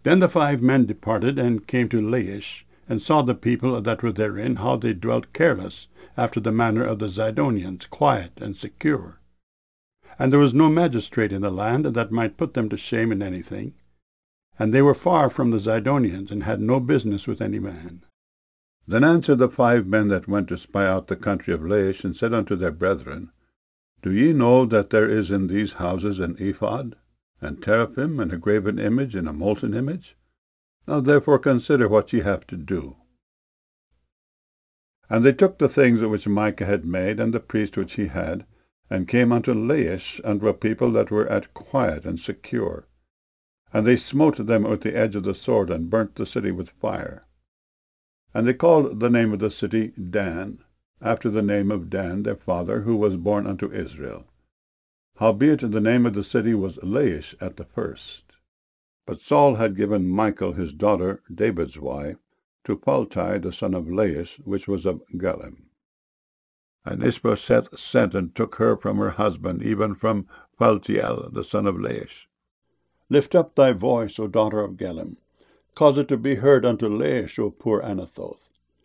Then the 5 men departed, and came to Laish, and saw the people that were therein, how they dwelt careless, after the manner of the Zidonians, quiet and secure. And there was no magistrate in the land that might put them to shame in anything. And they were far from the Zidonians, and had no business with any man. Then answered the 5 men that went to spy out the country of Laish, and said unto their brethren, Do ye know that there is in these houses an ephod, and teraphim, and a graven image, and a molten image? Now therefore consider what ye have to do. And they took the things which Micah had made, and the priest which he had, and came unto Laish, unto a people that were at quiet and secure. And they smote them with the edge of the sword, and burnt the city with fire. And they called the name of the city Dan, after the name of Dan their father, who was born unto Israel. Howbeit the name of the city was Laish at the first. But Saul had given Michal his daughter, David's wife, to Paltai the son of Laish, which was of Galim. And Ishbosheth sent and took her from her husband, even from Paltiel the son of Laish. Lift up thy voice, O daughter of Galim. Cause it to be heard unto Laish, O poor Anathoth.